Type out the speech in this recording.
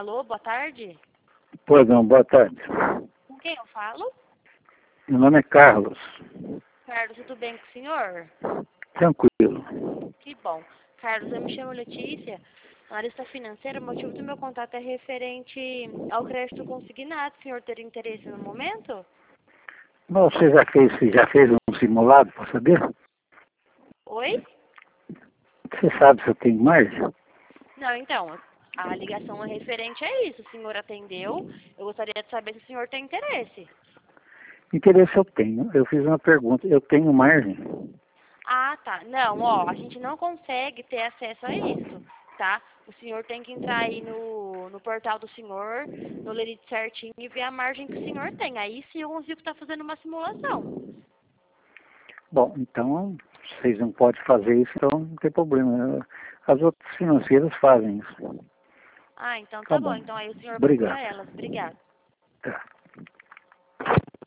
Alô, boa tarde. Pois não, boa tarde. Com quem eu falo? Meu nome é Carlos. Carlos, tudo bem com o senhor? Tranquilo. Que bom. Carlos, eu me chamo Letícia, analista financeira. O motivo do meu contato é referente ao crédito consignado. O senhor teria interesse no momento? Mas você já fez um simulado para saber? Oi? Você sabe se eu tenho margem? Não, então, a ligação é referente a isso. O senhor atendeu. Eu gostaria de saber se o senhor tem interesse. Interesse eu tenho. Eu fiz uma pergunta. Eu tenho margem? Ah, tá. Não, ó, a gente não consegue ter acesso a isso, tá? O senhor tem que entrar aí no portal do senhor, no Lerite certinho e ver a margem que o senhor tem. Aí sim eu consigo estar fazendo uma simulação. Bom, então, vocês não podem fazer isso, então não tem problema. As outras financeiras fazem isso. Ah, então Tá tá bom. bom. Então aí o senhor procura Obrigado. elas. Obrigada. Tá.